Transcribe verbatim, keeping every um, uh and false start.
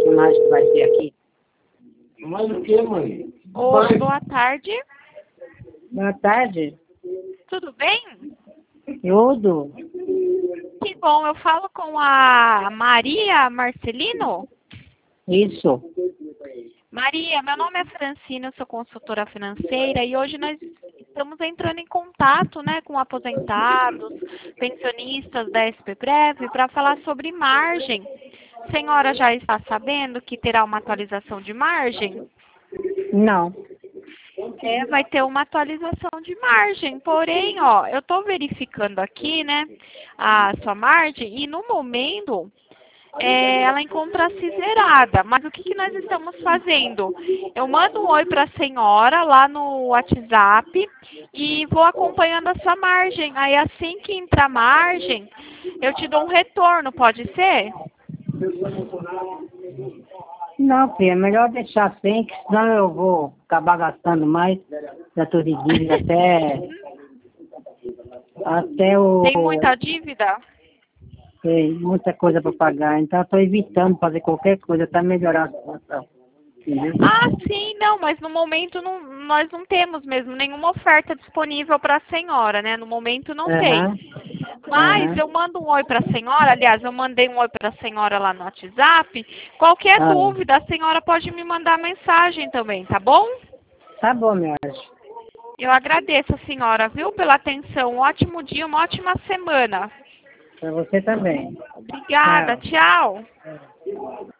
personagem que vai ter aqui. Mas o que, mãe? Oi, boa tarde. Boa tarde. Tudo bem? Tudo. Que bom, eu falo com a Maria Marcelino. Isso. Maria, meu nome é Francina, eu sou consultora financeira e hoje nós estamos entrando em contato, né, com aposentados, pensionistas da S P Prev para falar sobre margem. A senhora já está sabendo que terá uma atualização de margem? Não. É, vai ter uma atualização de margem, porém, ó, eu estou verificando aqui, né, a sua margem e no momento é, ela encontra-se zerada. Mas o que, que nós estamos fazendo? Eu mando um oi para a senhora lá no WhatsApp e vou acompanhando a sua margem. Aí assim que entrar margem, eu te dou um retorno, pode ser? Não, filha, é melhor deixar assim, que senão eu vou acabar gastando mais. Já estou de dívida até... Até o... Tem muita dívida? Tem muita coisa para pagar, então estou evitando fazer qualquer coisa para melhorar a situação. Entendeu? Ah, sim, não, mas no momento não, nós não temos mesmo nenhuma oferta disponível para a senhora, né? No momento não Aham. tem. Mas Aham. eu mando um oi para a senhora, aliás, eu mandei um oi para a senhora lá no WhatsApp. Qualquer Ah, dúvida, a senhora pode me mandar mensagem também, tá bom? tá bom, meu anjo. Eu agradeço a senhora, viu, pela atenção. Um ótimo dia, uma ótima semana. Para você também. Obrigada, tchau. Tchau.